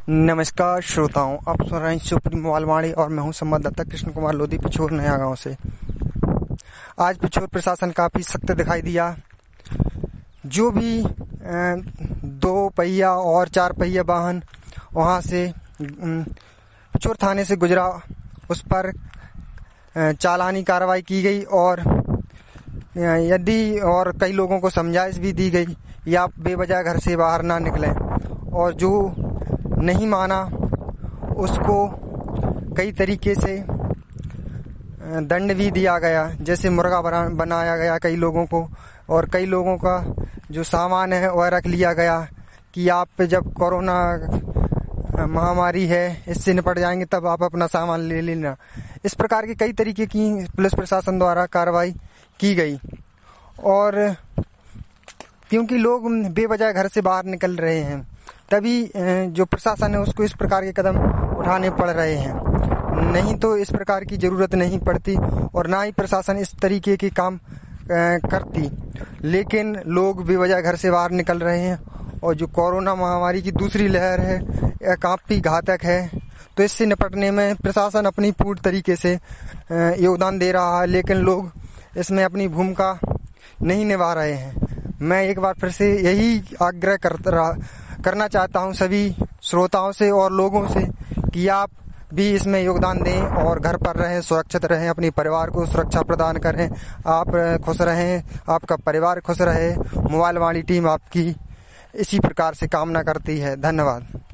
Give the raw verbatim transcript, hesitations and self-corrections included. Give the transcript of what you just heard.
नमस्कार श्रोताओं, आप सुन रहे हैं सुप्रीम मोबाइल वाणी और मैं हूं संवाददाता कृष्ण कुमार लोधी, पिछोर नया गांव से। आज पिछोर प्रशासन काफी सख्त दिखाई दिया। जो भी दो पहिया और चार पहिया वाहन वहां से पिछोर थाने से गुजरा, उस पर चालानी कार्रवाई की गई और यदि और कई लोगों को समझाइश भी दी गई या बेवजह घर से बाहर ना निकलें, और जो नहीं माना उसको कई तरीके से दंड भी दिया गया, जैसे मुर्गा बना बनाया गया कई लोगों को, और कई लोगों का जो सामान है वह रख लिया गया कि आप जब कोरोना महामारी है इससे निपट जाएंगे तब आप अपना सामान ले लेना। इस प्रकार के कई तरीके की पुलिस प्रशासन द्वारा कार्रवाई की गई, और क्योंकि लोग बेवजह घर से बाहर निकल रहे हैं तभी जो प्रशासन है उसको इस प्रकार के कदम उठाने पड़ रहे हैं। नहीं तो इस प्रकार की जरूरत नहीं पड़ती और ना ही प्रशासन इस तरीके के काम करती, लेकिन लोग बेवजह घर से बाहर निकल रहे हैं। और जो कोरोना महामारी की दूसरी लहर है यह काफी घातक है, तो इससे निपटने में प्रशासन अपनी पूर्ण तरीके से योगदान दे रहा है, लेकिन लोग इसमें अपनी भूमिका नहीं निभा रहे हैं। मैं एक बार फिर से यही आग्रह करता करना चाहता हूं सभी श्रोताओं से और लोगों से कि आप भी इसमें योगदान दें और घर पर रहें, सुरक्षित रहें, अपने परिवार को सुरक्षा प्रदान करें। आप खुश रहें, आपका परिवार खुश रहे। मोबाइल वाणी टीम आपकी इसी प्रकार से कामना करती है। धन्यवाद।